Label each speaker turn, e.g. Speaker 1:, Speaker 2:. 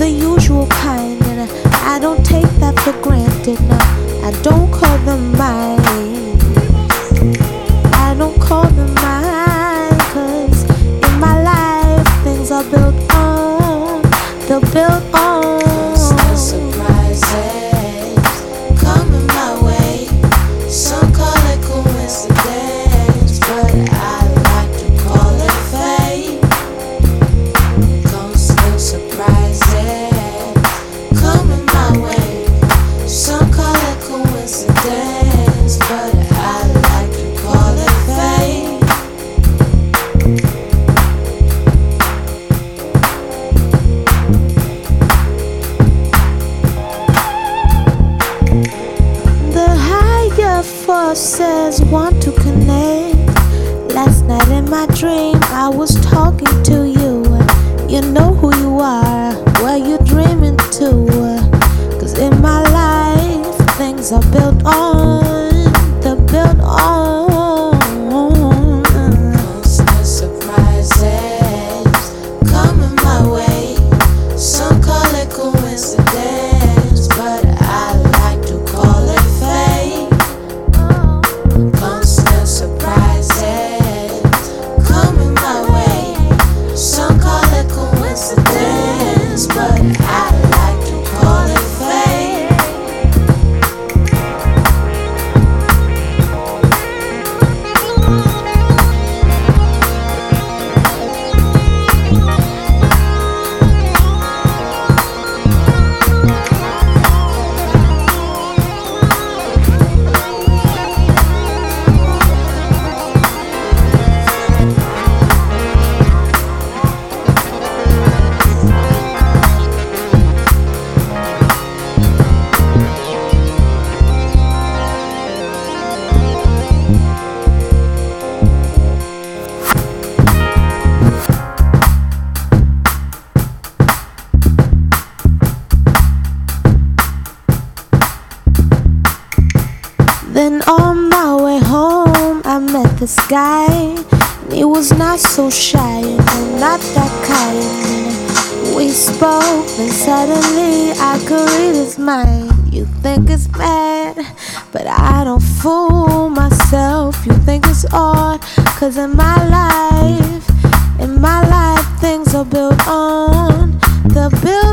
Speaker 1: the usual kind, and I don't take that for granted. No, I don't call them mine. I don't call them mine, 'cause in my life things are built on. They're built on.
Speaker 2: Constant surprises coming my way. Some call it coincidence, but I like to call it fate. Constant surprises coming my way. Some call it coincidence, but I like to call it fate.
Speaker 1: The higher forces want to connect. Last night in my dream, I was talking to you. You know who you are, where you dreaming to. 'Cause in my life, things are built on. They're built on.
Speaker 2: Constant surprises coming my way. Some call it coincidence, but I like to call it fate. Constant surprises coming my way. Some call it coincidence, but I like to call it fate.
Speaker 1: Then on my way home, I met this guy. And he was not so shy, and not that kind. We spoke, and suddenly I could read his mind. You think it's bad, but I don't fool myself. You think it's odd, 'cause in my life, things are built on. They're built